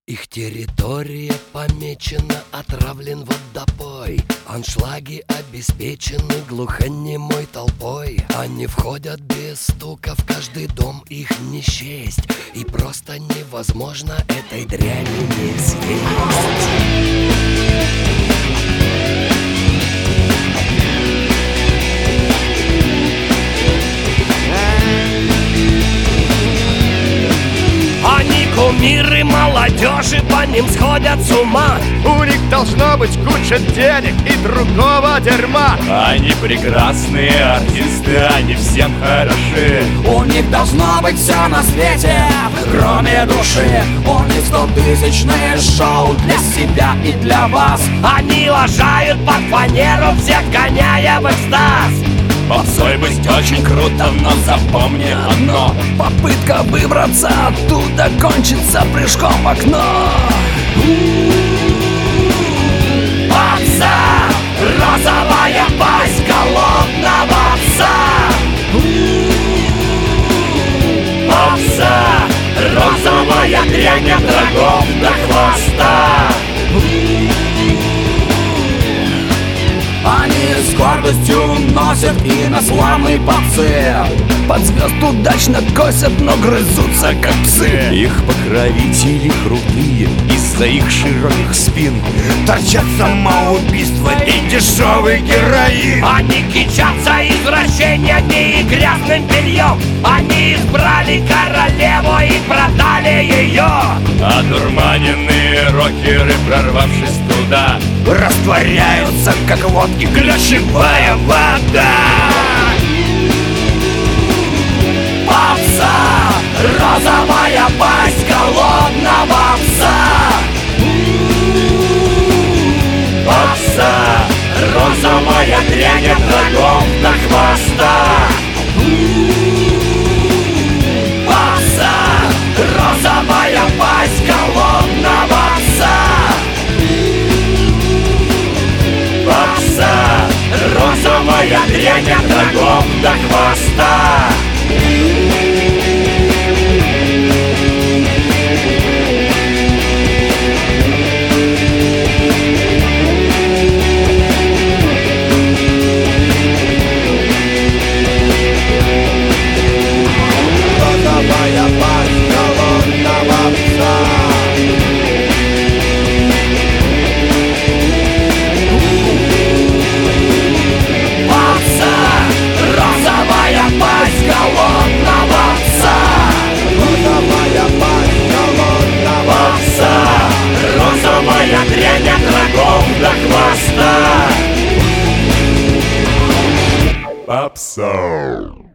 Их территория помечена, отравлен водопой. Аншлаги обеспечены глухонемой толпой. Они входят без стука, в каждый дом их не счесть. И просто невозможно этой дряни не съесть. Кумиры молодежи, по ним сходят с ума. У них должно быть куча денег и другого дерьма. Они прекрасные артисты, они всем хороши. У них должно быть все на свете, кроме души. У них 100-тысячные шоу для себя и для вас. Они лажают под фанеру, всех гоняя в экстаз. Попсой быть очень круто, но запомни одно: попытка выбраться оттуда кончится прыжком в окно. Попса, розовая пасть голодного пса. Попса, розовая дрянь от рогов до хвоста. Они с гордостью носят имя славной попсы. Под звезд удачно косят, но грызутся как псы. Их покровители крутые из-за их широких спин. Торчат самоубийство и дешевый героин. Они кичатся извращениями и грязным бельем. Они избрали королеву и продали ее. Одурманенные рокеры, прорвавшись туда, растворяются, как водки ключевая вода. Попса, розовая пасть голодного пса. Попса, розовая дрянь от рогов до хвоста. Попса, розовая пасть голодного пса. Попса, розовая дрянь от рогов до хвоста. Розовая дрянь от рогов до хвоста. попса.